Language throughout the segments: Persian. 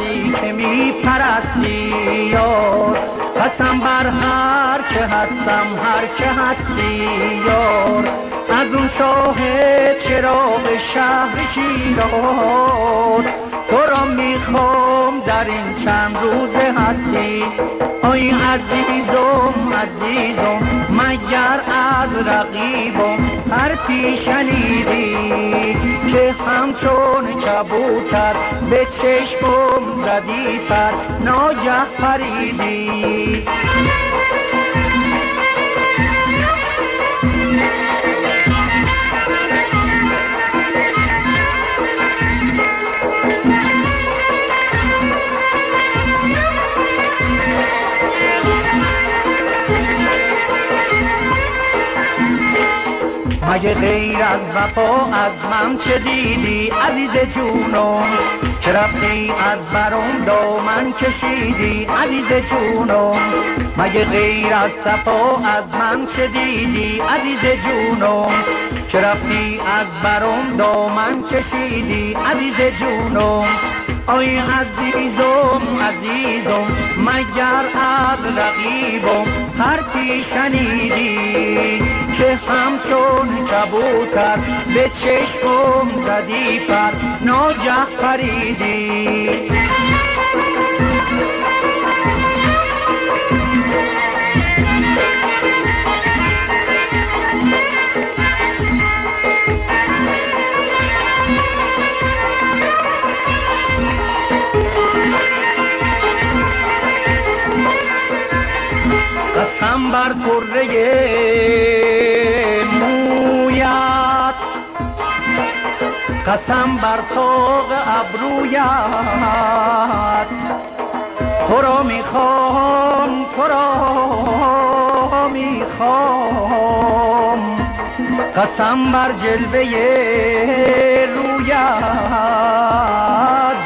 کسی که می پرستی یار، قسم بر هر که هستم هر که هستی یار، از اون شاهد چراغ شهر شیراز تو را میخوام در این چند روز هستی. آی عزیزم عزیزم مگر از رقیبم حرفی شنیدی که همچون کبوتر به چشمم زدی پر ناگه پریدی؟ مگه غیر از وفا از من چه دیدی عزیز جونم، که رفتی از برم دامن کشیدی عزیز جونم؟ مگه غیر از صفا از من چه دیدی عزیز جونم، که رفتی از برم دامن کشیدی عزیز جونم؟ آی عزیزم عزیزم مگر از رقیبم حرفی شنیدی که همچون کبوتر به چشمم زدی پر ناگه پریدی؟ قسم بر طره مویت، قسم بر طاق ابرویت، تو را میخوام تو را میخوام، قسم بر جلوه رویت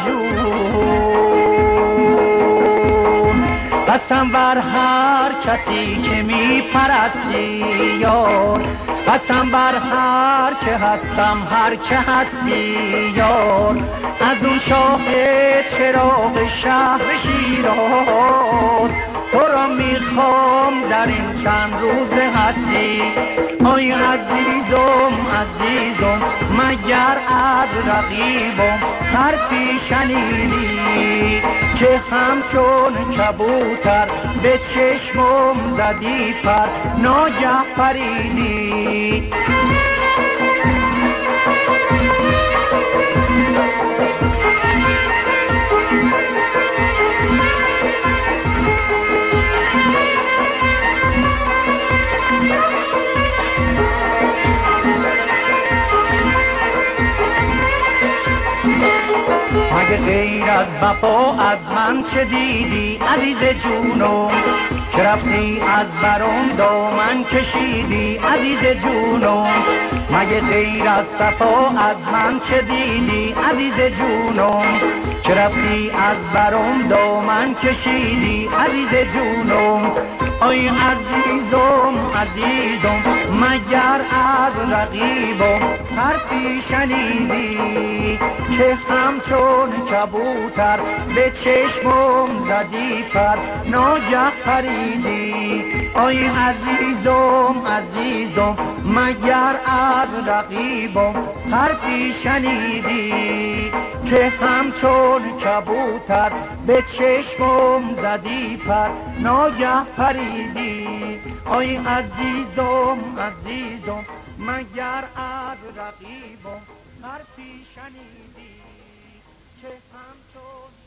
جون، قسم بر هر کسی که می پرستی یار، قسم بر هر که هستم هر که هستی یار، از اون شاهد چراغ شهر شیراز تو را میخوام در این چند روز هستی. آی عزیزم عزیزم مگر از رقیبم حرفی شنیدی که همچون کبوتر به چشمم زدی پر ناگه پریدی؟ مگه غیر از وفا از من چه دیدی عزیز جونم، که رفتی از برم دامن کشیدی عزیز جونم؟ مگه غیر از صفا از من چه دیدی عزیز جونم، که رفتی از برم دامن کشیدی عزیز جونم؟ آی عزیزم عزیزم مگر از رقیبم حرفی شنیدی که همچون کبوتر به چشمم زدی پر ناگه پریدی؟ آی عزیزم عزیزم مگر از رقیبم حرفی شنیدی که همچون کبوتر به چشمم زدی پر ناگه پریدی؟ آی عزیزم عزیزم مگر از رقیبم حرفی شنیدی که همچون